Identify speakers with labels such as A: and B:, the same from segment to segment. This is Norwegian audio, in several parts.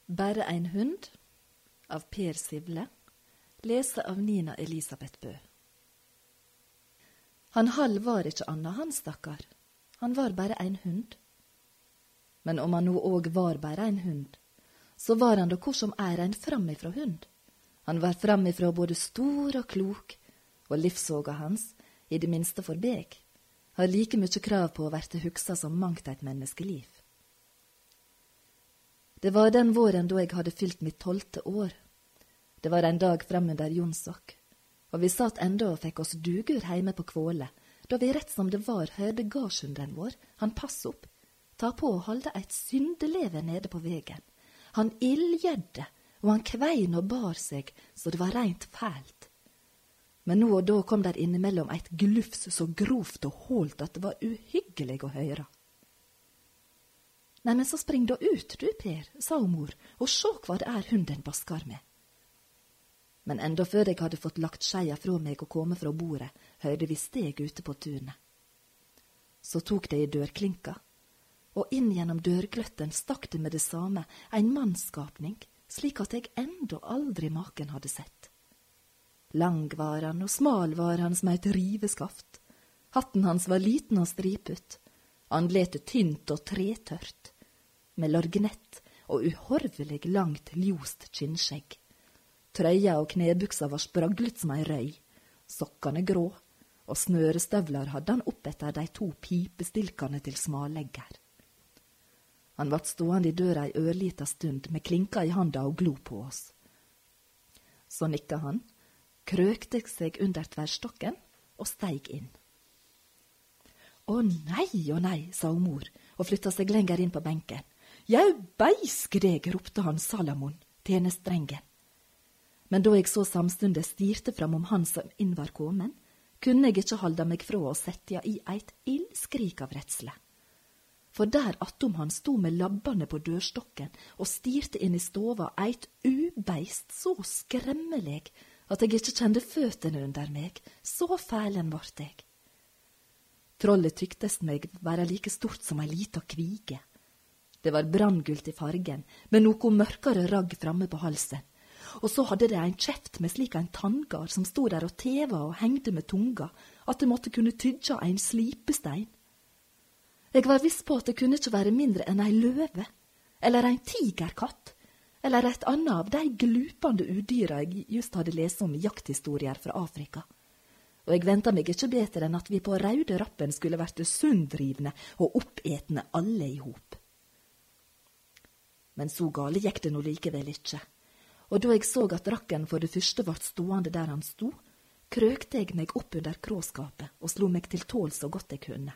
A: Bare en hund av Per Sivle, lese av Nina Elisabeth Bø. Han Hall var ikke annet, han stakkar. Han var bare en hund. Men om han nå òg var bare en hund, så var han da hvor som en framifrå hund. Han var framifrå både stor og klok, og livsåga hans, i det minste for beg, har like mye krav på å verte huksa som mangt et menneskeliv. Det var den våren da jeg hadde fylt mitt 12. år. Det var en dag fremunder Jonsok, og vi satt enda og fikk oss dugur heime på Kvåle, da vi rett som det var hørte gardshunden vår, han pass opp, ta på å holde et syndeleve nede på vegen. Han ildgjedde, og han kvein og bar seg, så det var rent fælt. Men nå og da kom der innimellom et glufs så grovt og hålt at det var uhyggelig å høre. «Nei, men så spring da ut, du, Per», sa mor, «og sjå hva det hunden baskar med». Men enda før jeg hadde fått lagt skeia fra meg og komme fra bordet, hørte vi steg ute på tunet. Så tok det i dørklinka, og inn gjennom dørgløtten stakk det med det samme en mannskapning, slik at jeg enda aldri maken hadde sett. Lang var han, og smal var han som et riveskaft. Hatten hans var liten og striput, andletet tynt og tretørt, med lorgnett og uhorvelig langt ljost kinnskjegg. Trøya og knebuksa var spraglet som ei røy, sokkane grå, og snørestøvlar hadde han opp etter de 2 pipestilkene til smallegger. Han vart stående i døra ei ørlita stund med klinka i handa og glo på oss. Så nikka han, krøkte seg under tverrstokken og steig inn. Å nei, sa mor, og flytta seg lenger inn på benken. «Jau, beiske deg», ropte han Salamon, tjenestrengen. Men da jeg så samstundes stirte fram om han som inn var kommen, kunne jeg ikke holde meg fra å sette i eit ildskrik av redsle. For der attom han sto med labbane på dørstokken og stirte inn i stova eit ubeist så skremmelig at jeg ikke kjente føttene under meg, så fælen vart jeg. Trollet tyktes meg være like stort som ei lita kvige. Det var branngult i fargen, med noe mørkere ragg framme på halsen. Og så hadde det en kjeft med slik en tanngard som stod der og teva og hengte med tunga, at det måtte kunne tydja en slipestein. Jeg var viss på at det kunne ikke være mindre enn ei løve, eller en tigerkatt, eller et annet av de glupande udyra jeg just hadde lest om i jakthistorier fra Afrika. Og jeg ventet meg ikke bedre enn at vi på raude rappen skulle vært sunddrivne og oppetne alle i hop. Men så gale gikk det nå likevel ikke. Og da jeg så at rakken for det første vart stående der han sto, krøkte jeg meg opp under kråskapet og slo meg til tål så godt jeg kunne.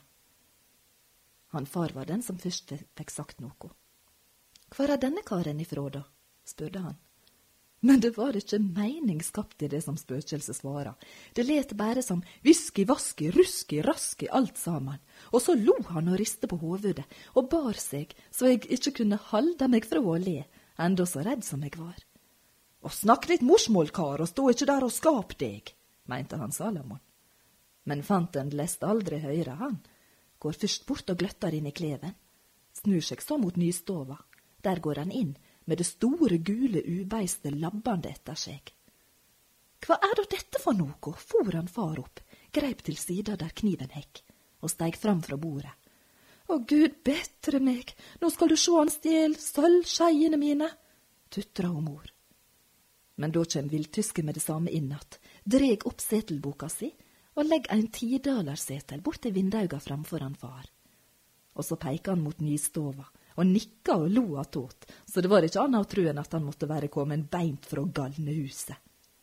A: Han far var den som først fikk sagt noe. «Hvor denne karen ifra da?» spurte han. Men det var ikke mening skapt i det som spøkelse svaret. Det let bare som viski, vaski, ruski, raski, alt sammen. Og så lo han og riste på hovedet, og bar seg, så jeg ikke kunne holde meg fra å le, enda så redd som jeg var. «Og snakk litt morsmål, kar, og stå ikke der og skap deg», mente han Salamon. Men fanten leste aldri høyre han, går først bort og gløtter inn i kleven, snur seg så mot nystova, der går han inn, med det store gule ubeiste labbande etter seg. «Hva da dette for noe?» for han far opp, greip til sida der kniven hekk, og steig fram fra bordet. «Å Gud, betre meg, nå skal du sjå han stjel sølvskeiene mine», tutra og mor. Men da kjem vildtyske med det samme innatt, dreg opp setelboka si, og legg en 10-dalersetel bort til vindauga framfor han far. Og så peika han mot nystova, og nikka og lo attåt, så det var ikke annet å tro enn at han måtte være kommet beint fra galnehuset.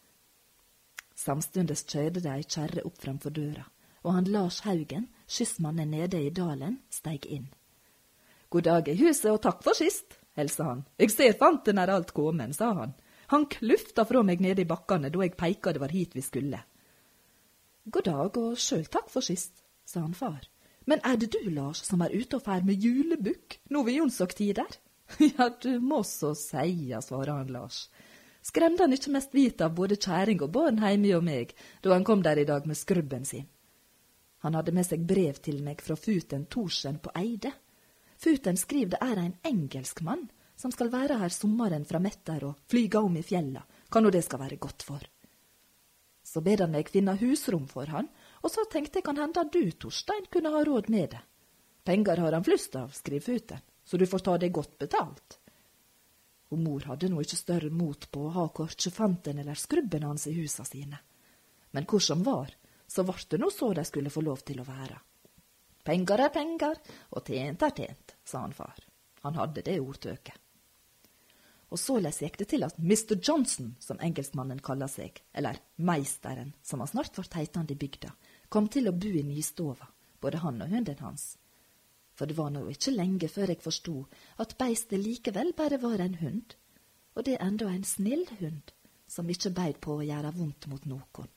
A: Samstundes kjørte det ei kjerre opp framfor døra, og han Lars Haugen, skyssmannen nede i dalen, steig inn. «God dag i huset, og takk for sist», helsa han. «Jeg ser fanten alt kommet», sa han. «Han klufta fra meg nede i bakkene, da jeg peika det var hit vi skulle». «God dag, og sjøl takk for sist», sa han far. «Men det du, Lars, som ute og fær med julebukk, nå ved Jonsok-tider?» «Ja, du må så seia», svarer han Lars. Skremte han ikke mest vite av både kjæring og barn hjemme og meg, da han kom der i dag med skrubben sin. Han hadde med seg brev til meg fra Futen Thorsen på Eide. Futen skriv det en engelsk mann, som skal være her sommeren fra Metter og flyga om i fjella, hva nå det skal være godt for. Så bed han meg finne husrom for han, og så tenkte jeg kan hende du, Torstein, kunne ha råd med det. Penger har han flust av, skriv Futen, så du får ta det godt betalt. Og mor hadde nå ikke større mot på å ha korkje fanten eller skrubben hans i husa sine. Men hvor som var, så var det nå så de skulle få lov til å være. Penger er penger, og tjent er tjent, sa han far. Han hadde det ordtøket. Og således gikk det til at Mr. Johnson, som engelskmannen kaller seg, eller meisteren, som han snart var heitende i bygda, kom til å bo i nystova, både han og hunden hans. For det var nå ikke lenge før jeg forstod at beistet likevel bare var en hund, og det enda en snill hund, som ikke beid på å gjøre vondt mot noen.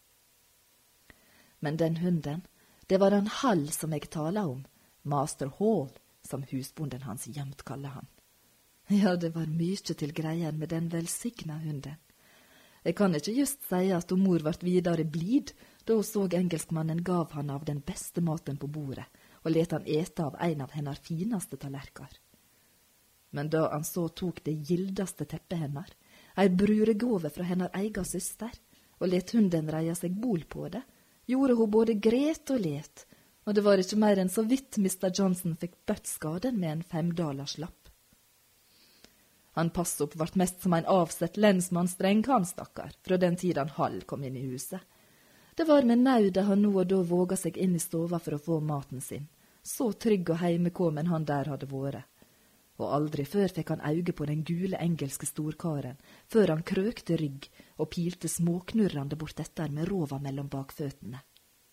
A: Men den hunden, det var han Hall som jeg taler om, Master Hall, som husbonden hans gjemt kaller han. Ja, det var mye til greien med den velsigna hunden. Jeg kan ikke just si at mor vart videre blid, da hun så engelskmannen gav han av den beste maten på bordet, og let han ete av en av hennes fineste tallerker. Men da han så tok det gildeste teppet hennes, ei bruregåve fra hennes egen søster, og let hunden reie seg bol på det, gjorde hun både gret og let, og det var ikke mer enn så vidt Mr. Johnson fikk bøtt skaden med en 5-dollarslapp. Han passopp vart mest som en avsett lensmannsdreng, han stakkar, fra den tiden Hall kom inn i huset. Det var med nauda han nå og da våga seg inn i stova for å få maten sin, så trygg og heimekommen han der hadde vært. Og aldri før fikk han auge på den gule engelske storkaren, før han krøkte rygg og pilte småknurrande bort etter med rova mellom bakføttene.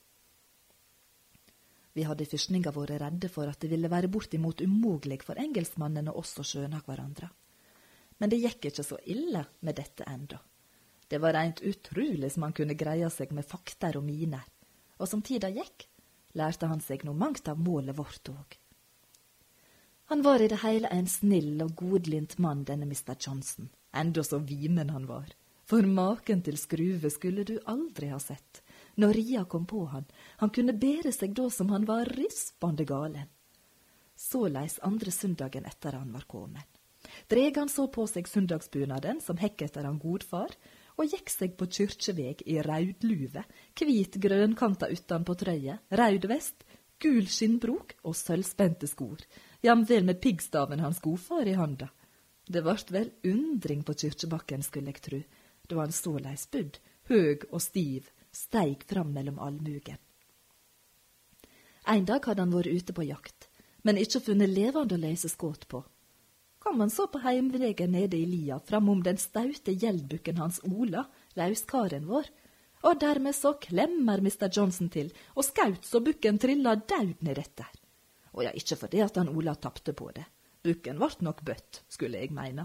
A: Vi hadde i fyrstninga vært redde for at det ville være bortimot umulig for engelskmannen og oss å skjønne hverandre. Men det gikk ikke så ille med dette enda. Det var rent utrolig som han kunne greie seg med fakter og miner, og som tida gikk, lærte han seg noe mangt av målet vårt òg. Han var i det hele en snill og godlynt mann, denne Mr. Johnson, enda så vimen han var. For maken til skruve skulle du aldri ha sett. Når ria kom på han kunne bære seg da som han var rispande galen. Såleis andre søndagen etter han var kommet. Dreg han så på seg søndagsbunaden som hekk etter han godfar, og gikk seg på kyrkjeveg i raudluve, hvit grønkanta utan på trøye, raud vest, gul skinnbrok og sølvspente skor, jamvel med piggstaven hans godfar i handa. Det vart vel undring på kyrkjebakken, skulle jeg tru, da han såleis budd, høg og stiv, steig fram mellom almugen. Ein dag hadde han vært ute på jakt, men ikke funnet levande å leise skåt på. Kom han så på heimvegen nede i lia framom den staute gjeldbukken hans Ola, lauskaren vår, og dermed så klemmer Mr. Johnson til, og skaut så bukken trilla daud ned etter. Og ja, ikke fordi at han Ola tappte på det. Bukken vart nok bøtt, skulle jeg meine.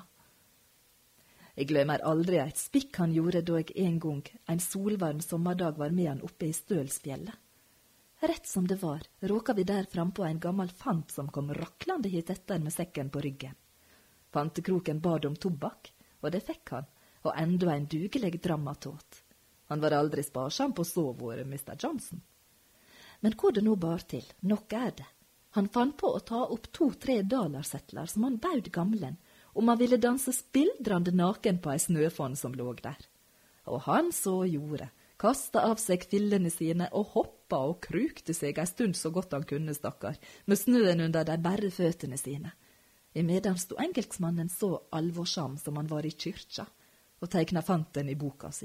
A: Jeg glemmer aldri et spikk han gjorde da jeg en gang, en solvarm sommerdag, var med han oppe i Stølsfjellet. Rett som det var, råka vi der frampå en gammel fant som kom raklande hit etter med sekken på ryggen. Fantekroken bad om tobakk, og det fikk han, og enda en dugelig drammatåt. Han var aldri sparsam på sovåret, Mr. Johnson. Men hvor det nå bar til, nok er det. Han fant på å ta opp 2-3 dollarsettler som han baud gamlen, om han ville danse spildrande naken på ei snøfonn som lå der. Og han så gjorde, kasta av seg fillene sine og hoppa og krukte seg ei stund så godt han kunne, stakkar, med snøen under de bare føttene sine. Imedan sto engelskmannen så alvorsam som han var i kyrkja, og teikna fanten i boka si.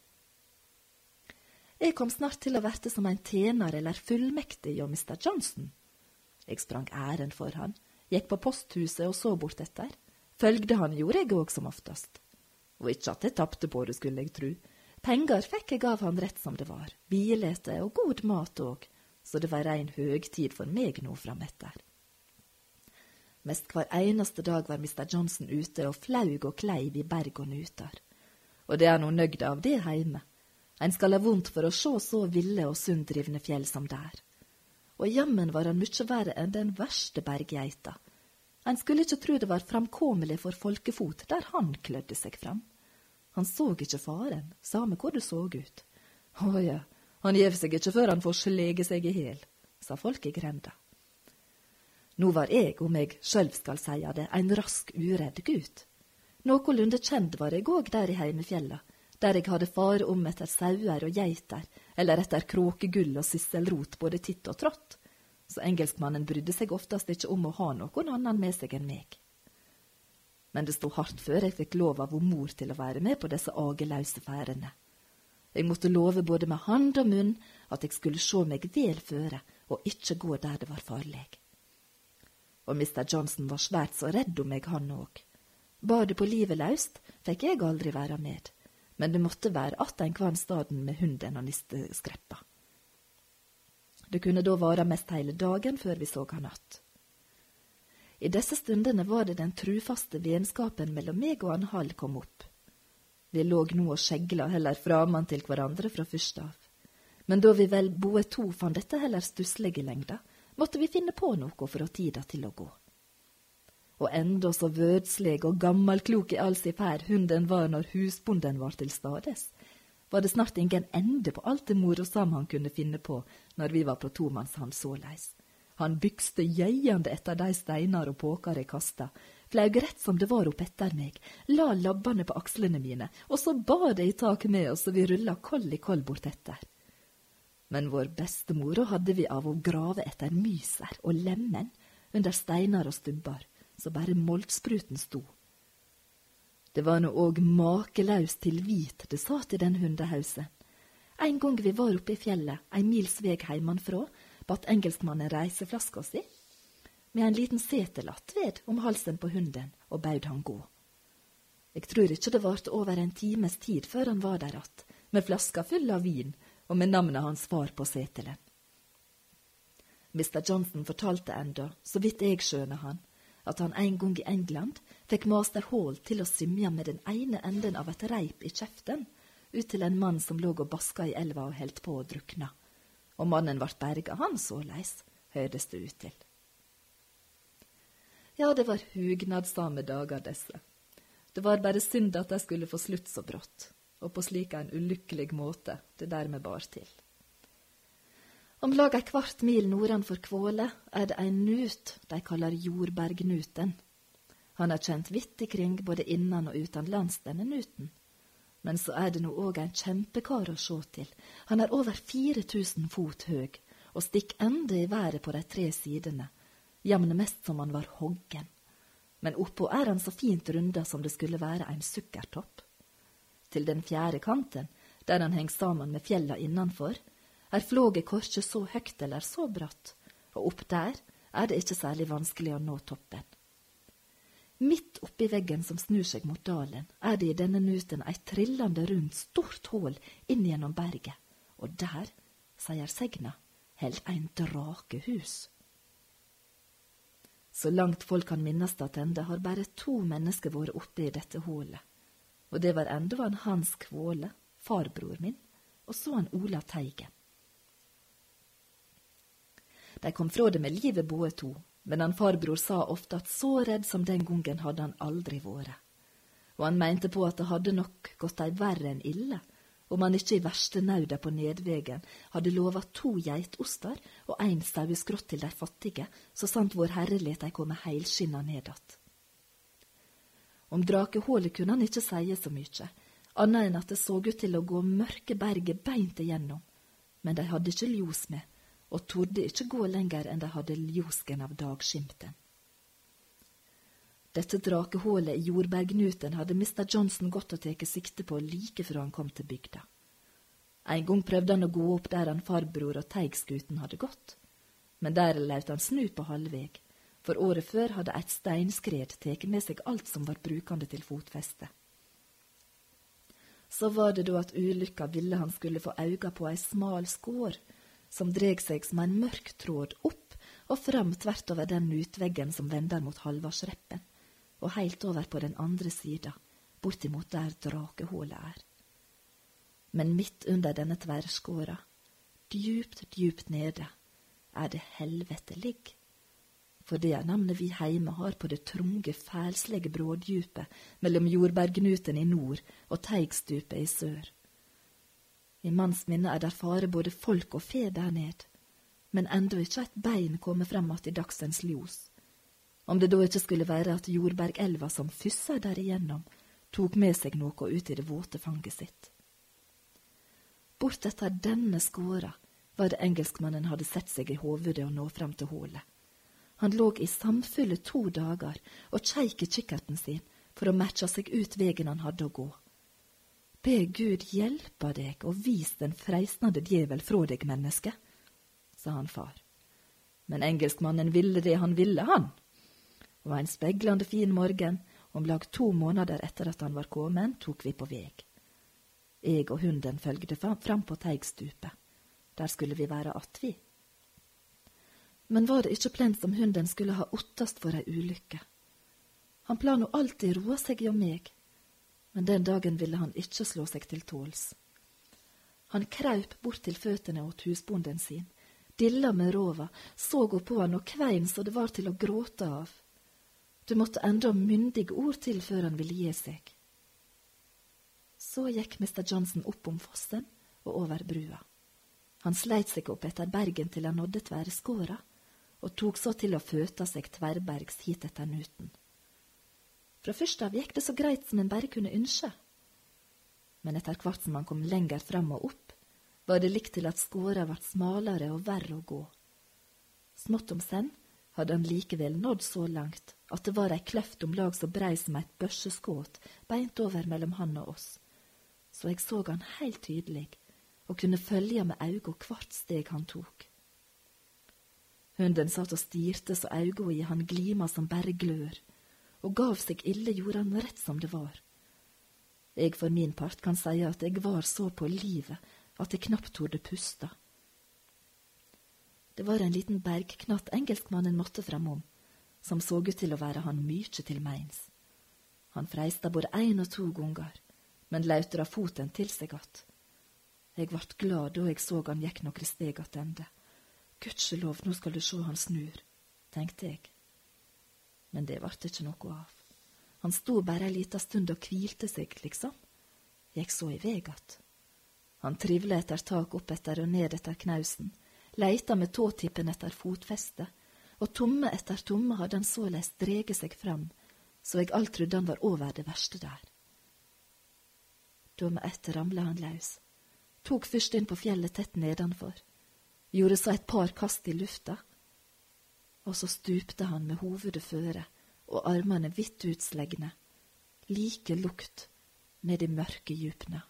A: Jeg kom snart til å verte som en tjener eller fullmektig og Mr. Johnson. Jeg sprang æren for han, gikk på posthuset og så bort etter. Følgde han gjorde jeg òg som oftast. Og ikke at jeg tappte på det, skulle jeg tru. Penger fikk jeg av han rett som det var, bilete og god mat òg, så det var rein høgtid for meg nå frametter. Mest hver eneste dag var Mr. Johnson ute og flaug og kleiv i berg og nutar. Og det er noe nøgd av det heime. Ein skal ha vondt for å sjå så ville og sunddrivne fjell som der. Og jammen var han mykje verre enn den verste berggeita. Ein skulle ikke tro det var framkommelig for folkefot der han klødde seg fram. Han så ikke faren, same hvor det så ut. Å ja, han gjev seg ikke før han får slege seg i hel, sa folk i grenda. Nå var jeg, om jeg sjølv skal seie det, ein rask, uredd gut. Nokolunde kjend var jeg òg der i heimefjella, der jeg hadde fare om etter sauer og geiter, eller etter kråkegull og sysselrot både titt og trått, så engelskmannen brydde seg oftast ikke om å ha noen annan med seg enn meg. Men det stod hardt før jeg fikk lov av mor til å være med på disse ageløse færene. Jeg måtte love både med hand og munn at jeg skulle se meg vel føre og ikke gå der det var farlig. Og Mr. Johnson var svært så redd om meg, han òg. Badet på livet løst fikk jeg aldri være med, men det måtte være att en kvann staden med hunden og nisteskreppa. Det kunne da vare mest hele dagen før vi så han att. I disse stundene var det den trufaste vennskapen mellom meg og han Hall kom opp. Vi lå nå og skjegla heller framan til hverandre fra først av. Men da vi vel boe to fant dette heller stusslige lengda, måtte vi finne på noe for å tida til å gå. Og enda så vødsleg og gammelklok i all si ferd hunden var når husbonden var til stades, var det snart ingen ende på alt det morosam han kunne finne på når vi var på tomannshand såleis. Han bykste gjeiande etter de steinar og påkar jeg kasta, flaug rett som det var opp etter meg, la labbane på akslene mine, og så ba det i tak med oss, og vi rulla koll i koll bort etter. Men vår bestemor hadde vi av å grave etter myser og lemmen under steinar og stubbar, så bare moltspruten sto. Det var nå òg makelaust til hvit det satt i den hundehausen. En gang vi var oppe i fjellet, ein mils veg heimanfra, batt engelskmannen reiseflaska si, med en liten setelatt ved om halsen på hunden, og baud han gå. Jeg tror ikke det varte over en times tid før han var der att, med flaska full av vin, og med navnet hans far på setelen. Mr. Johnson fortalte enda, så vidt jeg skjønner han, at han en gang i England fikk master Hall til å symja med den ene enden av et reip i kjeften, ut til en mann som lå og baska i elva og helt på å drukna. Og mannen vart berga han såleis, høydes det ut til. Ja, det var hugnadssame dager desse. Det var bare synd at de skulle få slutt så brått, og på slik en ulykkelig måte det dermed bar til. Om lag ei kvart mil nordanfor Kvåle er det en nut de kaller Jordbergnuten. Han er kjent vidt ikring både innan og utan lands denne nuten. Men så er det nå òg en kjempekar å se til. Han er over 4000 fot høg, og stikk ende i været på de 3 sidene, jamne mest som han var hoggen. Men oppå er han så fint runda som det skulle være en sukkertopp. Til den 4. kanten, der han henger sammen med fjella innanfor, er flåget korkje så høgt eller så bratt, og opp der er det ikke særlig vanskelig å nå toppen. Midt oppi veggen som snur seg mot dalen, er det i denne nuten et trillende rundt stort hål inn gjennom berget, og der, sier segna, held ein drakehus. Så langt folk kan minnes attende, har bare 2 mennesker vært oppe i dette hålet, og det var enda en Hans Kvåle, farbror min, og så en Ola Teigen. De kom fra det med livet boe 2, men han farbror sa ofte at så redd som den gangen hadde han aldri vært. Og han mente på at det hadde nok gått ei verre enn ille, om han ikke i verste nauda på nedvegen hadde lovet 2 geitostar og 1 saueskrott til de fattige, så sant vår Herre let de komme heilskinna nedatt. Om drakehålet kunne han ikke si så mye, annet enn at det så ut til å gå mørke berget beint igjennom, men de hadde ikke ljos med, og torde ikke gå lenger enn de hadde ljosken av dagskimten. Dette drakehålet i Jordbergnuten hadde Mr. Johnson gått og teke sikte på like før han kom til bygda. En gang prøvde han å gå opp der han farbror og teigskuten hadde gått, men der laut han snu på halvveg, for året før hadde et steinskred teke med seg alt som var brukende til fotfeste. Så var det da at ulykka ville han skulle få auga på ei smal skår, som dreg seg som en mørk tråd opp og fram tvert over den utveggen som vender mot Halvarsreppen, og heilt over på den andre sida, bortimot der drakehålet er. Men midt under denne tverrskåra, djupt, djupt nede, er det helvete ligg. For det er navnet vi heime har på det trunge, fælslige brådjupet mellom Jordbergnuten i nord og Teigstupet i sør. I manns minne er der fare både folk og fe der ned, men enda ikke et bein komme frem att i dagsens ljos. Om det da ikke skulle være at Jordbergelva som fysser der igjennom, tok med seg noe ut i det våte fanget sitt. Bort etter denne skåra var det engelskmannen hadde sett seg i hovedet og nå frem til hålet. Han lå i samfulle 2 dager og kjeik i kikkerten sin for å matche seg ut vegen han hadde å gå. Be Gud hjelpa deg og vis den freisnande djevel fra deg, menneske, sa han far. Men engelskmannen ville det han ville, han. Og en speglande fin morgen, om lag 2 måneder etter at han var kommet, tok vi på veg. Jeg og hunden følgde fram på teigstupet. Der skulle vi være vi. Men var det ikke plent som hunden skulle ha ottast for ei ulykke? Han plano alltid roa seg hjå meg, men den dagen ville han ikke slå seg til tåls. Han kraup bort til føttene åt husbonden sin, dilla med rova, såg på han og kvein så det var til å gråte av. Det måtte enda myndige ord til før han ville gi seg. Så gikk Mr. Johnson opp om fossen og over brua. Han sleit seg opp etter bergen til han nådde tverrskåra, og tok så til å føta seg tverrbergs hit etter nuten. Fra først av gikk det så greit som en bare kunne ønske. Men etter hvert som han kom lenger fram og opp, var det likt til at skåra ble smalere og verre å gå. Smått om senn hadde han likevel nådd så langt at det var ei kløft om lag så brei som et børseskåt beint over mellom han og oss, så jeg så han helt tydelig og kunne følge med auga hvert steg han tok. Hunden satt og stirte så auga i han glima som bare glør, og gav seg ille gjorde han rett som det var. Jeg for min part kan si at jeg var så på livet at jeg knapt torde pusta. Det var en liten bergknatt engelskmannen måtte framom, som så ut til å være han mykje til meins. Han freista både 1 og 2 ganger, men lautra foten til seg att. Jeg vart glad da jeg så han gikk nokre steg attende. Gudskjelov, nå skal du sjå han snur, tenkte jeg. Men det vart ikke noe av. Han stod bare en liten stund og hvilte seg, liksom. Gikk så i veg att. Han trivla etter tak opp etter og ned etter knausen, leita med tåtippen etter fotfeste, og tomme etter tomme hadde han såleis drege seg fram, så jeg alt trodde han var over det verste der. Da med ett ramla han løs, tok først inn på fjellet tett nedanfor, gjorde så et par kast i lufta, og så stupte han med hovedet føre og armene vidt utslegne, like lukt ned i mørke djupna.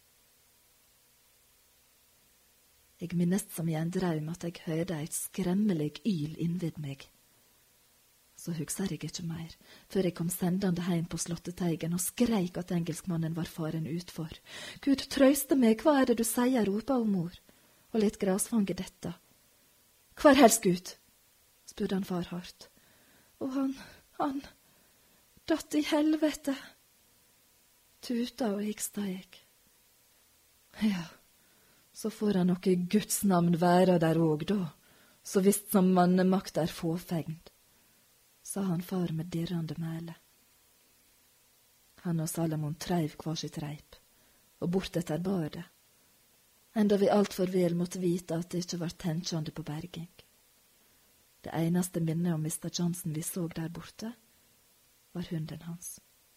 A: Jeg minnes som i en draum at jeg hørte et skremmelig yl innvid meg. Så husker jeg ikke mer, før jeg kom sendende heim på slotteteigen og skreik at engelskmannen var faren utfor. Gud, trøyste meg, hva er det du sier, ropa om mor, og litt grasfanget dette. Hvar helst, Gud? Spurte han far hardt. Og han datt i helvete. Tuta og hiksta jeg. Ja, så får han nok i Guds navn være der òg, da, så visst som mannemakt er fåfengd, sa han far med dirrande mæle. Han og Salomon treiv hver sitt reip, og bort etter badet, enda vi alt for vel måtte vite at det ikke var tenkjande på berging. Det eneste minnet om Mr. Johnson vi så der borte, var hunden hans.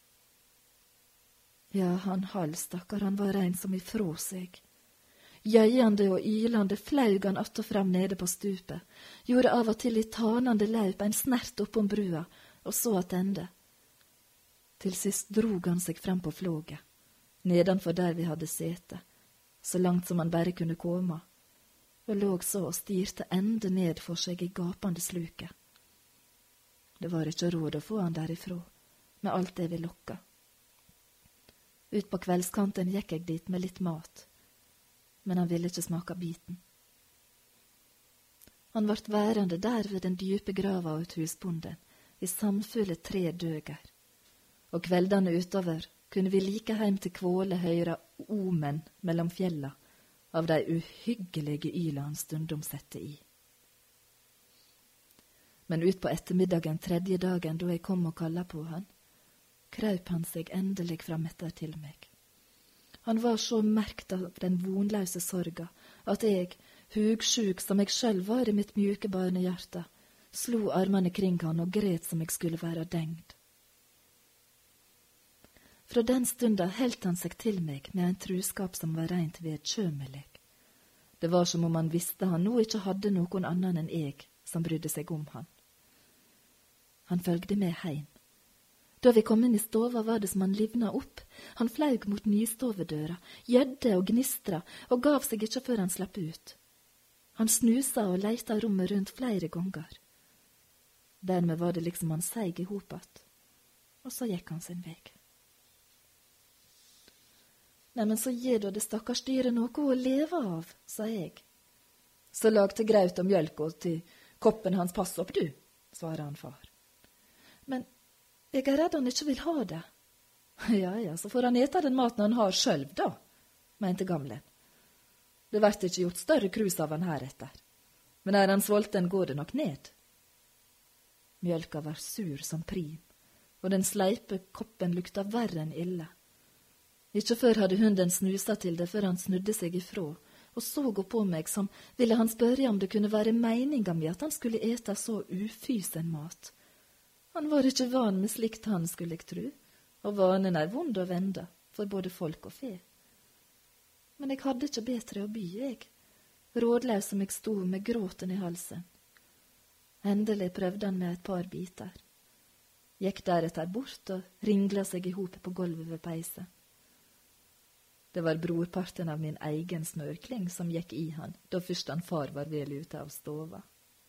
A: Ja, han halvstakkar, han var en som ifrå seg. Gjøyande og ylande flaug han att og fram nede på stupet, gjorde av og til i tanande laup en snert oppom brua, og så attende. Til sist drog han seg fram på flåget, nedanfor der vi hadde sete, så langt som han bare kunne komme, og låg så og stirte ende ned for seg i gapande sluket. Det var ikke råd å få han derifra, med alt det vi lokka. Ut på kveldskanten gikk jeg dit med litt mat, men han ville ikke smake biten. Han vart værende der ved den dype grava ut husbonden, i samfulle 3 døger, og kveldene utover kunne vi like heim til Kvåle høyre omen mellom fjella av de uhyggelige yla han stundom sette i. Men ut på ettermiddagen 3. dagen, da jeg kom og kalla på han, kraup han seg endelig fram etter til meg. Han var så merkt av den vonløse sorga, at jeg, hugsjuk som jeg selv var i mitt mjuke barnehjerte, slo armene kring han og gret som jeg skulle være dengd. Fra den stunden helt han seg til meg med en truskap som var rent vedkjømelig. Det var som om han visste han nå ikke hadde noen annen enn jeg som brydde seg om han. Han følgde med heim. Da vi kom inn i stova var det som han livna opp. Han flaug mot nystovedøra, gjødde og gnistra og gav seg ikke før han slapp ut. Han snusa og leita rommet rundt flere ganger. Dermed var det liksom han seig i hopet, og så gikk han sin vei. Neimen, så gir da det stakkars dyret noe å leve av, sa jeg. Så lag til graut og mjølk og til koppen hans pass opp, du, svarer han far. Men jeg er redd han ikke vil ha det. Ja, så får han ete den maten han har sjølv, da, mente gamlen. Det blir ikke gjort større krus av han heretter. Men er han sulten, går det nok ned. Mjølka var sur som prim, og den sleipe koppen lukta verre enn ille. Ikke før hadde hunden snusa til det før han snudde seg ifra, og så gå på meg som ville han spørre om det kunne være meninga mi at han skulle ete så ufysen mat. Han var ikke van med slikt han, skulle jeg tru, og vanen er vond å vende for både folk og fe. Men jeg hadde ikke bedre å by, jeg, rådløs som jeg sto med gråten i halsen. Endelig prøvde han med et par biter. Gikk deretter bort og ringla seg i hopet på gulvet ved peisen. Det var brorparten av min egen smørkling som gikk i han, da først han far var vel ute av stova.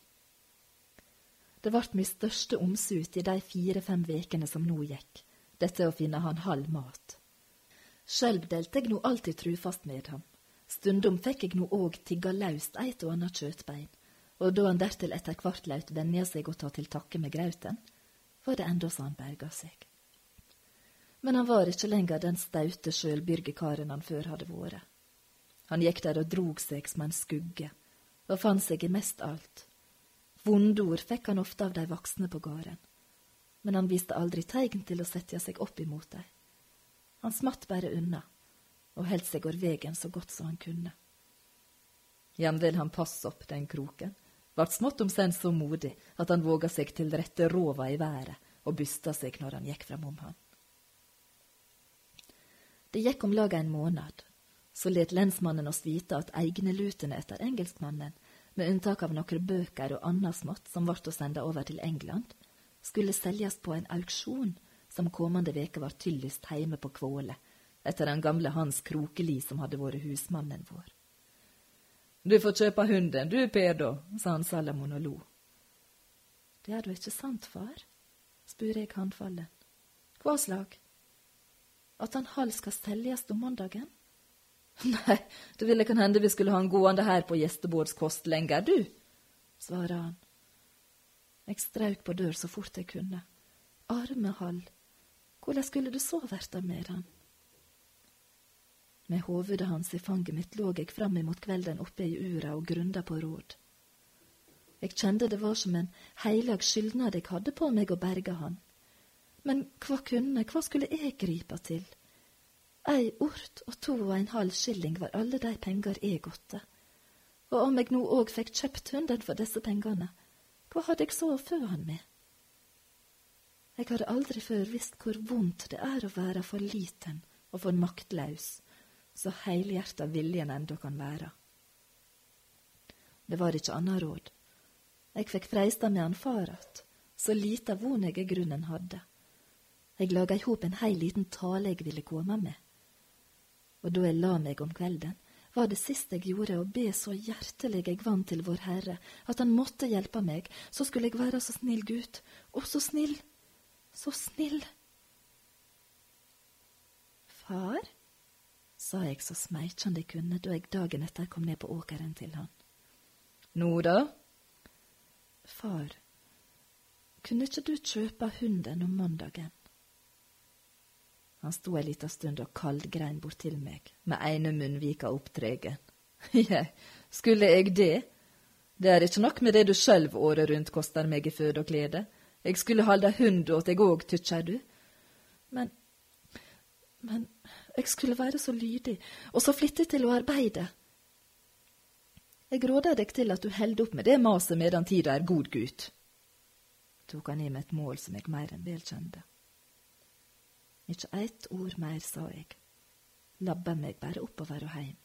A: Det vart min største omsut i de 4-5 vekene som nå gikk, dette å finne han halv mat. Sjølv delte jeg nå alltid trufast med ham. Stundom fikk jeg nå òg tigga løst eit og annet kjøtbein, og da han dertil etter hvert laut venja seg å ta til takke med grauten, var det enda så han berga seg. Men han var ikke lenger den staute sjølbyrgekaren han før hadde vært. Han gikk der og drog seg som en skugge, og fant seg i mest alt. Vondord fikk han ofte av de voksne på gården, men han viste aldri tegn til å sette seg opp imot dem. Han smatt bare unna, og heldt seg over vegen så godt som han kunne. Jamvel han passe opp den kroken, vart smått om senn så modig at han våga seg til rette rova i været og bysta seg når han gikk fram om han. Det gikk om lag en måned, så let lensmannen oss vite at egne lutene etter engelskmannen, med unntak av noen bøker og annet smått som vart å sende over til England, skulle selges på en auksjon som kommende veke var tyllest heime på Kvåle, etter den gamle Hans Krokeli som hadde vært husmannen vår. Du får kjøpe hunden, du Per da, sa han Salamon og lo. Det er da ikke sant, far? Spør jeg handfallen. Hva slag? At han halv skal selges om mandagen? Nei, det ville kan hende vi skulle ha han gående her på gjestebordskost lenger, du, svarer han. Jeg strauk på dør så fort jeg kunne. Arme Hall, hvordan skulle det så vært med han? Med hovedet hans i fanget mitt lå jeg fram imot kvelden oppe i ura og grunda på råd. Jeg kjente det var som en heilag skyldnad jeg hadde på meg å berge han. Men hva skulle jeg gripe til? 1 ort og 2,5 skilling var alle de penger jeg godte. Og om jeg nå òg fikk kjøpt hunden for disse pengene, hva hadde jeg så å fø han med? Jeg hadde aldri før visst hvor vondt det er å være for liten og for maktløs, så helhjertet viljen enda kan være. Det var ikke annet råd. Jeg fikk freista med han farat, så lite von jeg i grunnen hadde. Jeg laga i hop en heil liten tale jeg ville komme med. Og da jeg la meg om kvelden, var det sist jeg gjorde å be så hjertelig jeg vant til vår Herre, at han måtte hjelpe meg, så skulle jeg være så snill Gud, og så snill, så snill. Far, sa jeg så smeikjande jeg kunne, da jeg dagen etter kom ned på åkeren til han. Nå da? Far, kunne ikke du kjøpe hunden om mandagen? Han sto en liten stund og kaldgrein bort til meg, med ene munnvika opptregen. Ja, skulle jeg det? Det er ikke nok med det du selv året rundt koster meg i føde og klede. Jeg skulle halde hund åt jeg òg, tykker du. Men jeg skulle være så lydig, og så flittig til å arbeide. Jeg råder deg til at du held opp med det maset medan tida er god, Gud, tok han i med et mål som jeg mer enn vel kjente. Ikke ett ord mer, sa jeg, labba meg bare oppover og heim.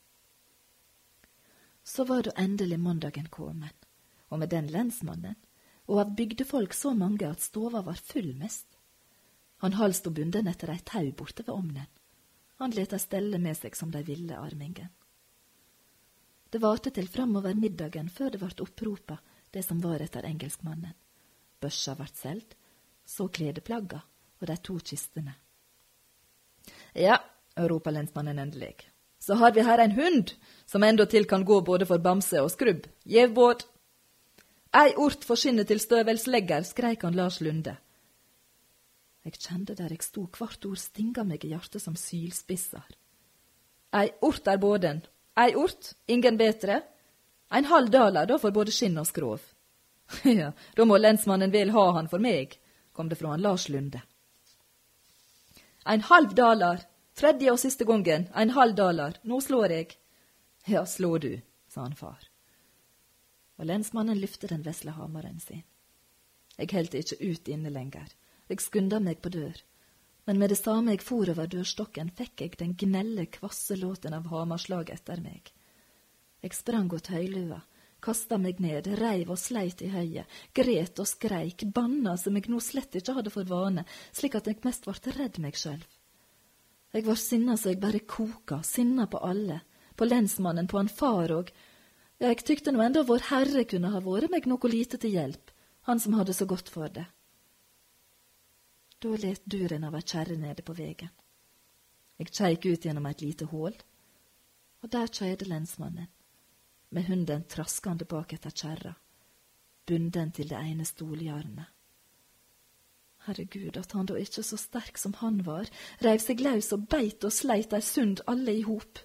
A: Så var da endelig mandagen kommet, og med den lensmannen, og av bygdefolk så mange at stova var full mest. Han halst og bunden etter ei tau borte ved omnen. Han leta stelle med seg som de ville, armingen. Det varte til framover middagen før det vart oppropa, det som var etter engelskmannen. Børsa vart selt, så kledeplagga og de 2 kistene. Ja, ropa lensmannen endelig. Så har vi her en hund, som enda til kan gå både for bamse og skrubb. Gjev båd. Ei ort forskinne til støvelslegger, skreik han Lars Lunde. Jeg kjente der jeg sto, hvert ord stinga meg i hjertet som sylspisser. Ei ort er båden. Ei ort, ingen betre. Ein halv daler da for både skinn og skrov. Ja, da må lensmannen vel ha han for meg, kom det fra han Lars Lunde. Ein halv daler, tredje og siste gongen, ein halv daler, nå slår jeg. Ja, slå du, sa han far. Og lensmannen lyfte den vesle hamaren sin. Jeg heldte ikke ut inne lenger. Jeg skunda meg på dør. Men med det samme jeg for over dørstokken, fikk jeg den gnelle, kvasse låten av hamarslag etter meg. Jeg sprang åt høylua, kasta meg ned, reiv og sleit i høyet, gret og skreik, banna som jeg nå slett ikke hadde for vane, slik at jeg mest ble redd meg selv. Jeg var sinna så jeg bare koka, sinna på alle, på lensmannen, på han far og... Ja, jeg tykte nå enda vår Herre kunne ha vært meg noe lite til hjelp, han som hadde så godt for det. Da let duren av ei kjerre nede på vegen. Jeg kjeik ut gjennom et lite hål, og der kjøyde lensmannen, med hunden traskande bak etter kjerra, bunden til det ene stolhjørnet. Herregud, at han da ikke så sterk som han var, reiv seg løs og beit og sleit ei sund alle i hop.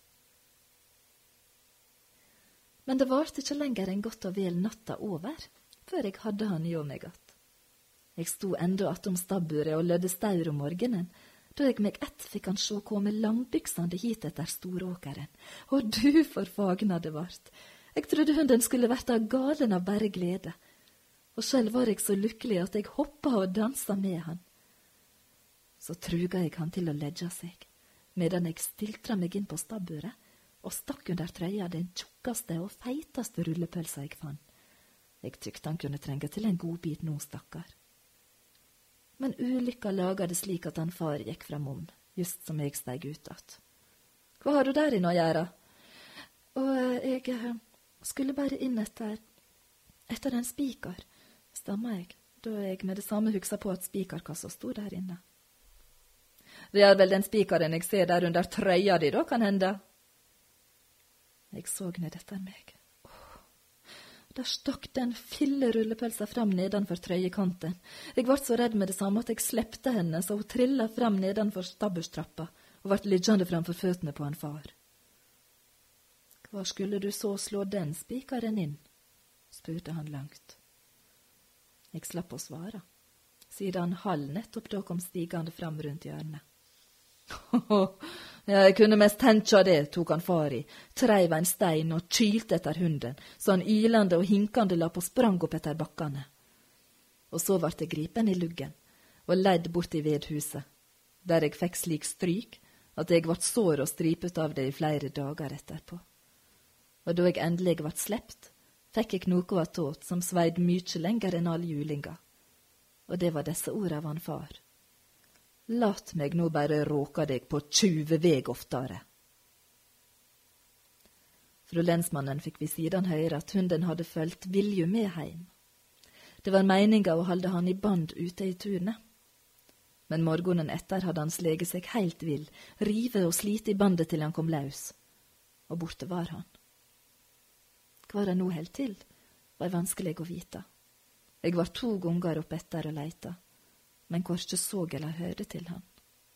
A: Men det varte ikke lenger en godt og vel natta over, før jeg hadde han i meg att. Jeg sto enda attom stabburet og lødde staur om morgenen, da jeg meg ett fikk han sjå komme langbyksande hit etter storåkeren. Og du forfagna det vart. Jeg trodde hunden skulle verta galen av bare glede. Og selv var jeg så lykkelig at jeg hoppa og dansa med han. Så truga jeg han til å ledja seg, medan jeg stiltra meg inn på stabburet og stakk under trøya den tjukkaste og feitaste rullepølsa jeg fann. Jeg tykte han kunne trenge til en god bit nå, stakkar. Men ulykka laga det slik at han far gikk framom, just som jeg steg ut att. Hva har du der inne å gjøre? Og jeg skulle bare inn etter en spikar, stamma jeg, da jeg med det samme huksa på at spikarkassa sto der inne. Det er vel den spikaren jeg ser der under trøya di da, kan hende? Jeg så ned etter meg. Der stakk den fille rullepølsa fram nedanfor trøyekanten. Jeg ble så redd med det samme at jeg slepte henne, så hun trilla fram nedanfor stabburstrappa og ble liggende framfor føttene på han far. Hva skulle du så slå den spikaren inn? Spurte han langt. Jeg slapp å svare, siden Hall nettopp da kom stigende fram rundt hjørnet. Jeg kunne mest tenkja det, tok han far i, treiv en stein og kylte etter hunden, så han ylande og hinkande la på sprang opp etter bakkane. Og så vart jeg gripen i luggen, og leid bort i vedhuset, der jeg fikk slik stryk at jeg vart sår og stripet av det i flere dager etterpå. Og da jeg endelig vart slept, fikk jeg noe attåt som sveid mykje lenger enn all julinga. Og det var disse ord av han far. Lat meg nå bare råka deg på 20 veg oftere. Fra lensmannen fikk vi siden høre at hunden hadde følt vilju med heim. Det var meninga å holde han i band ute i tunet. Men morgenen etter hadde han slege seg heilt vill, rive og slite i bandet til han kom løs. Og borte var han. Hva han nå held til, var vanskelig å vite. Jeg var 2 ganger opp etter og leita, men korkje så eller hørte til han.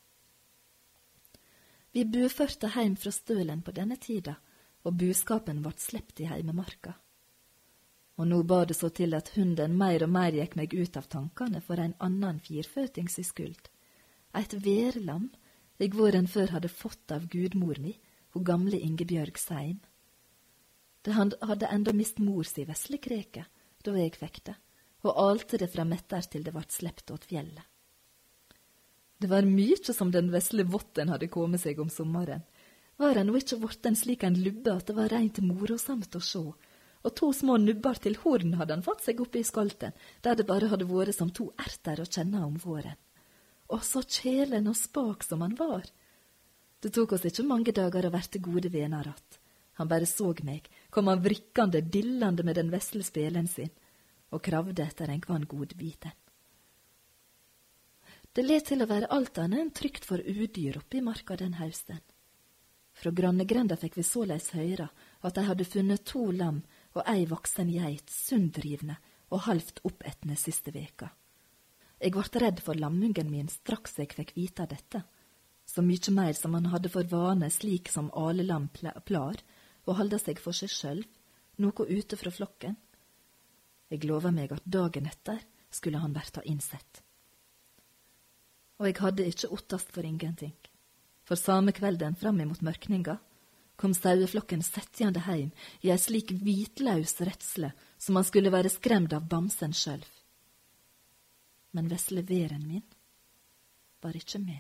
A: Vi buførte heim fra stølen på denne tida, og buskapen vart slept i heimemarka. Og nå ba det så til at hunden mer og mer gikk meg ut av tankene for en annan firføtings i skuld. Et værlam jeg våren før hadde fått av gudmor mi, hun gamle Ingebjørg Seim. Det hadde enda mist mor si veslekreke, da jeg fikk det, og alte det fra metter til det vart slept åt fjellet. Det var mykje som den vesle votten hadde kommet seg om sommeren. Var han nå ikke vorten slik en lubbe at det var rent morosamt å sjå, og 2 små nubbar til horn hadde han fått seg oppe i skalten, der det bare hadde vært som 2 erter å kjenne om våren. Og så kjelen og spak som han var. Det tok oss ikke mange dager å verte gode vener att. Han bare såg meg, kom han vrikkande, dillande med den vesle spelen sin, og kravde etter en kvann godbiten. Det let til å være alt annet enn trygt for udyr oppe i marka den hausten. Fra grannegrenda fikk vi såleis høyre at de hadde funnet 2 lam og ei voksen geit, sunndrivne og halvt oppetne siste veka. Jeg ble redd for lammungen min straks jeg fikk vite dette, så mykje mer som han hadde for vane slik som alle lam plar, å holde seg for seg sjølv, noe ute fra flokken. Jeg lova meg at dagen etter skulle han verta innsett. Og jeg hadde ikke ottast for ingenting. For samme kvelden fram imot mørkninga kom saueflokken setjande heim i ei slik hvitlaus redsle som han skulle være skremt av bamsen sjølv. Men vesle veren min var ikke med.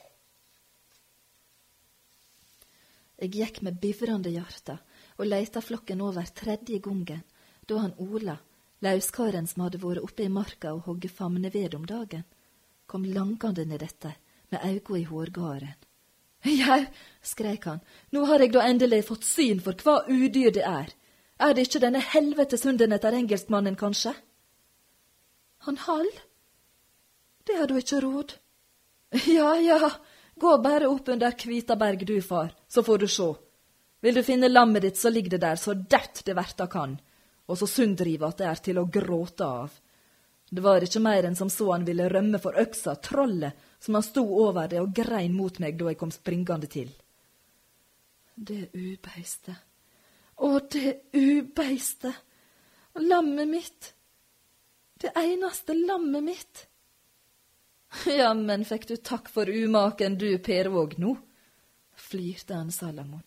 A: Jeg gikk med bivrande hjarta og leita flokken over 3. gongen, da han Ola, lauskaren som hadde vært oppe i marka og hogge famneved om dagen, kom langande ned etter med auga i hårgaren. «Jau», skrek han, «nå har jeg da endelig fått syn for hva udyr det er. Er det ikke denne helvetes hunden etter engelskmannen, kanskje?» «Han Hall? Det har du ikke råd.» Ja, gå bare opp under Kvitaberg du, far, så får du se. Vil du finne lammet ditt, så ligger det der så dert det verta kan, og så sunndriva at det er til å gråte av. Det var ikke mer enn som så han ville rømme for øksa, trollet, som han sto over det og grein mot meg da jeg kom springande til. Det ubeiste, det ubeiste, lammet mitt, det eneste lammet mitt. Ja, men fikk du takk for umaken du, Per Våg, nå? Flirte han Salamon.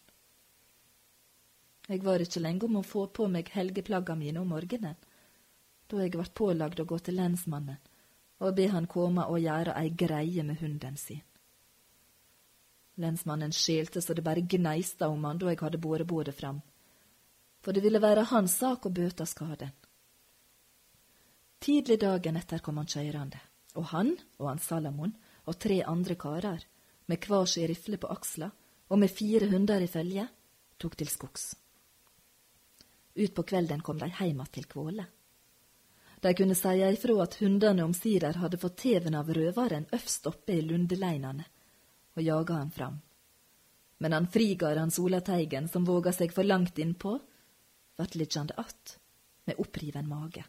A: Jeg var ikke lenge om å få på meg helgeplagga mine om morgenen, da jeg ble pålagd å gå til lensmannen og be han komme og gjøre ei greie med hunden sin. Lensmannen skjelte så det bare gneista om han da jeg hadde båret både fram, for det ville være hans sak å bøte skaden. Tidlig dagen etter kom han kjørende, og han Salamon og 3 andre karer, med hver sin rifle på aksla og med 4 hunder i følge, tok til skogs. Ut på kvelden kom de heima til Kvåle. De kunne seie ifra at hundene omsider hadde fått teven av røvaren øfst oppe i lundeleinane, og jaga han fram. Men han frigar han Solateigen, som våga seg for langt innpå, vart liggjande att, med oppriven mage.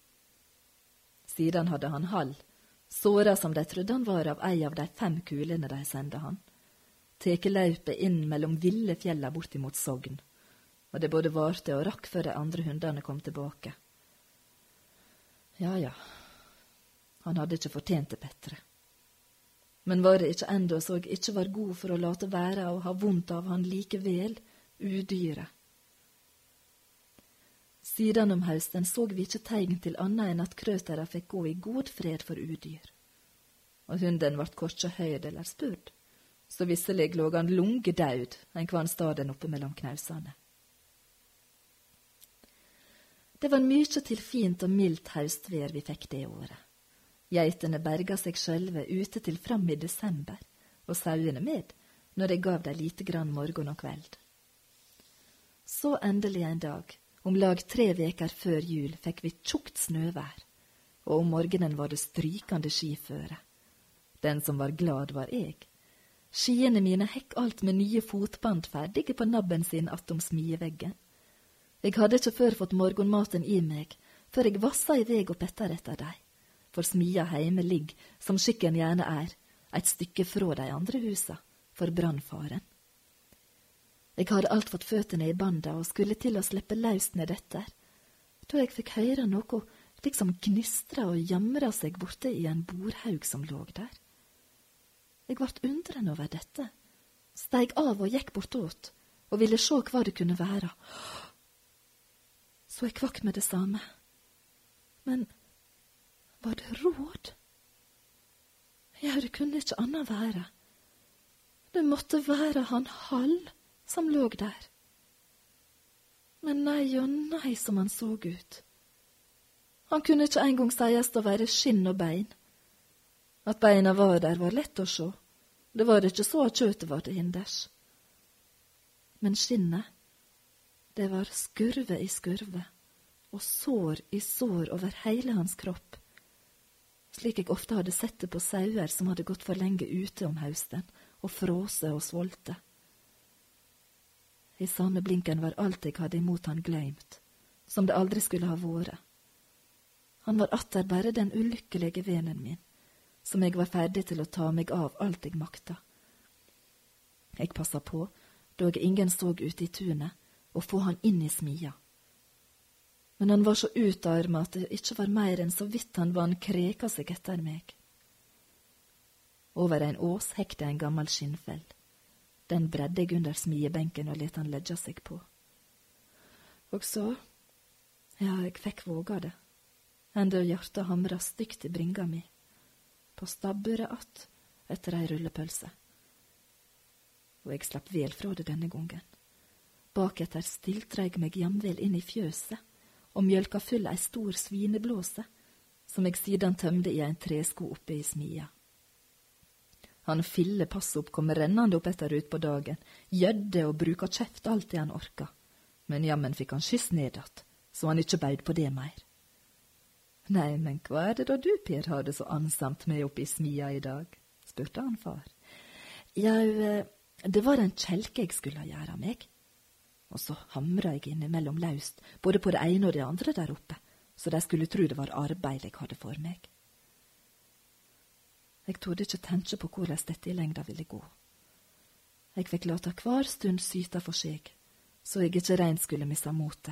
A: Siden hadde han Hall, såra som de trodde han var av ei av de 5 kulene de sendte han, teke løypet inn mellom ville fjella bortimot Sogn, og det både varte og rakk før de andre hundene kom tilbake. Ja, han hadde ikke fortjent det bedre. Men var det ikke enda så jeg ikke var god for å late være og ha vondt av han likevel, udyret? Siden om høsten så vi ikke tegn til annet enn at krøtera fikk gå i god fred for udyr. Og hunden vart korkje høyd eller spurd, så visselig lå han lunge død en kvann staden oppe mellom knausane. Det var mykje til fint og mildt haustvær vi fikk det året. Geitene berga seg sjølve ute til fram i desember, og sauene med, når jeg gav dem lite grann morgen og kveld. Så endelig en dag, om lag 3 veker før jul, fikk vi tjukt snøvær, og om morgenen var det strykande skiføre. Den som var glad var jeg. Skiene mine hekk alt med nye fotband ferdige på nabben sin attom smideveggen. Jeg hadde ikke før fått morgenmaten i meg, før jeg vassa i veg og pettar etter dei. For smia heime ligg, som skikken gjerne er, et stykke fra de andre husa, for brannfaren. Jeg hadde alt fått føttene i banda og skulle til å slippe løst ned etter, da jeg fikk høre noe liksom gnistra og jamra seg borte i en borhaug som låg der. Jeg vart undrende over dette, steig av og gikk bortåt, og ville sjå hva det kunne være. Så jeg kvakk med det samme. Men var det råd? Ja, det kunne ikke annet være. Det måtte være han Hall som lå der. Men nei og nei som han så ut. Han kunne ikke engang sies å være skinn og bein. At beina var der var lett å se. Det var ikke så at kjøttet var til hinders. Men skinnet, det var skurve i skurve, og sår i sår over hele hans kropp, slik jeg ofte hadde sett det på sauer som hadde gått for lenge ute om høsten, og fråse og svolte. I samme blinken var alt jeg hadde imot han gløymt, som det aldri skulle ha vært. Han var atter bare den ulykkelige venen min, som jeg var ferdig til å ta meg av alt jeg makta. Jeg passa på, da ingen så ute i tunet, å få han inn i smia. Men han var så utarmet at det ikke var mer enn så vidt han kreka seg etter meg. Over en ås hekte en gammel skinnfell. Den bredde jeg under smiebenken og let han legge seg på. Og så, ja, jeg fikk våga det, enda hjertet hamra stygt i bringa mi, på stabburet att etter ei rullepølse. Og jeg slapp vel fra det denne gangen. Baketter stiltra jeg meg jamvel inn i fjøset, og mjølka full ei stor svineblåse, som jeg siden tømde i en tresko oppe i smia. Han Fille Passopp kom rennande opp etter ut på dagen, gjødde og bruka kjeft alltid han orka, men jammen fikk han skyss nedatt, så han ikke bøyd på det mer. Nei, men hva det da du, Per, har det så ansamt med oppe i smia i dag? Spurte han far. Jau, det var en kjelke jeg skulle gjøre meg. Og så hamra jeg innimellom laust, både på det ene og det andre der oppe, så de skulle tro det var arbeid jeg hadde for meg. Jeg torde ikke tenke på hvordan dette i lengda ville gå. Jeg fikk lata hver stund syta for seg, så jeg ikke reint skulle missa motet.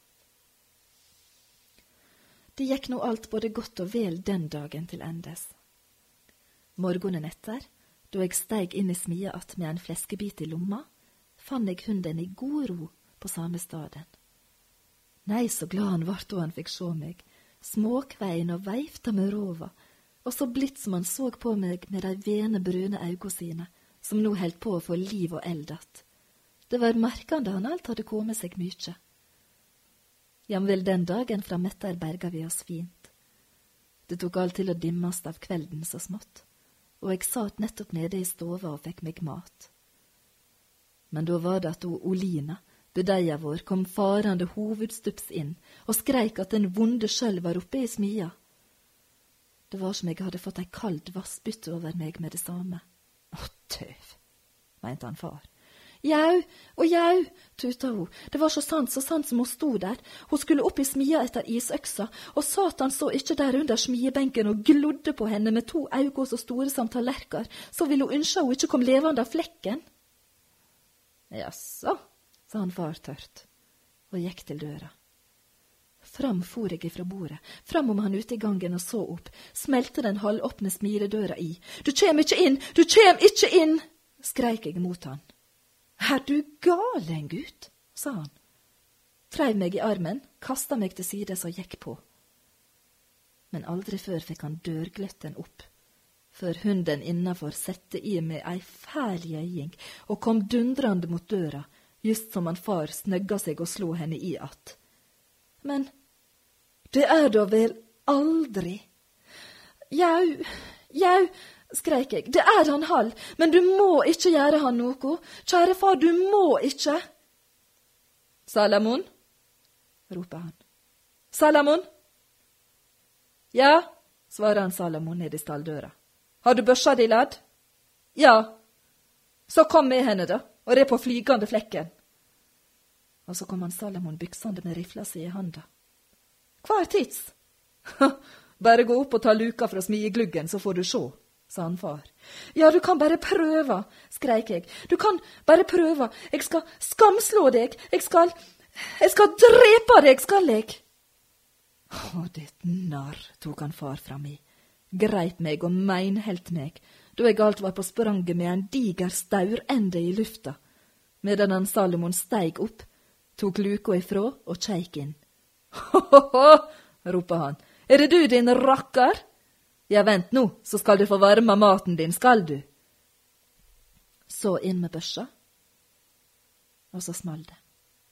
A: Det gikk nå alt både godt og vel den dagen til endes. Morgenen etter, da jeg steig inn i smia att med en fleskebit i lomma, fann jeg hunden i god ro på samme staden. Nei, så glad han var da han fikk se meg, småkvein og veifta med rova, og så blitt som han så på meg med de vene brune øynene sine, som nå helt på å få liv og eld att. Det var merkende han alt hadde kommet seg mykje. Jamvel den dagen fra Metter berga vi oss fint. Det tok alt til å dimmast av kvelden så smått, og jeg satt nettopp nede i stova og fikk meg mat. Men da var det at Olina, budeia vår, kom farande hovedstups inn og skreik at den vonde sjølv var oppe i smia. Det var som jeg hadde fått ei kald vassbytte over meg med det samme. Å, tøv, mente han far. Jau, og jau, tuta hun. Det var så sant som hun stod der. Hun skulle opp i smia etter isøksa, og satan så ikke der under smiebenken og glodde på henne med 2 øyne så store som tallerker, så ville hun ønske hun ikke kom levende av flekken. Jaså, sa han far tørt, og gikk til døra. Fram for jeg ifra bordet, fram om han ute i gangen og så opp, smelte den halvåpne smiledøra i. Du kjem ikke inn, du kjem ikke inn, skreik jeg mot han. Er du galen, gutt, sa han. Treiv meg i armen, kastet meg til sides og gikk på. Men aldri før fikk han dørgløtten opp, før hunden innenfor sette i med ei fæl gjøying og kom dundrande mot døra, just som han far snøgga seg og slo henne i att. Men det er da vel aldri. Jau, skreik jeg, det er han Hall, men du må ikke gjøre han noe. Kjære far, du må ikke. Salamon, roper han. Salamon? Ja, svarer han Salamon ned i stalldøra. Har du børsa di, lad? Ja. Så kom med henne da, og re på flygande flekken. Og så kom han Salamon byksande med rifla si i handa. Hva er tids? Bare gå opp og ta luka fra smiegluggen, så får du se, sa han far. Ja, du kan bare prøve, skreik jeg. Du kan bare prøve. Jeg skal skamslå deg. Jeg skal drepe deg, skal jeg. Å, ditt narr, tok han far fram i. Greip meg og meinhelt meg, da jeg alt var på spranget med en diger staurende i lufta, medan han Salomon steig opp, tok luka ifrå og kjeik inn. Ho, roper han. Er det du, din rakker? Ja, vent nå, så skal du få varme maten din, skal du? Så inn med børsa, og så small det.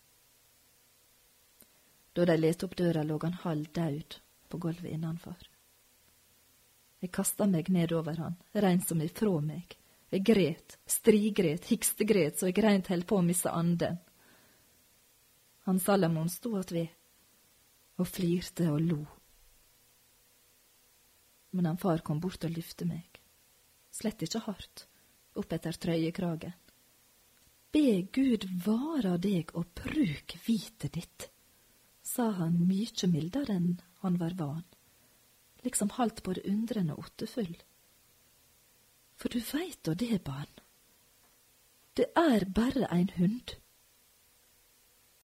A: Da de lette opp døra, lå han halv død på gulvet innanfor. Jeg kastet meg nedover han, rein som ifra meg. Jeg gret, strigret, hikstegret, så jeg reint held på å misse anden. Han Salomon stod atved, og flirte og lo. Men han far kom bort og lyfte meg, slett ikke hardt, opp etter trøyekragen. Be Gud vara deg og bruk vitet ditt, sa han mykje mildere enn han var van, liksom halt både undrende og åttefull. For du veit og det, barn, det er bare ein hund,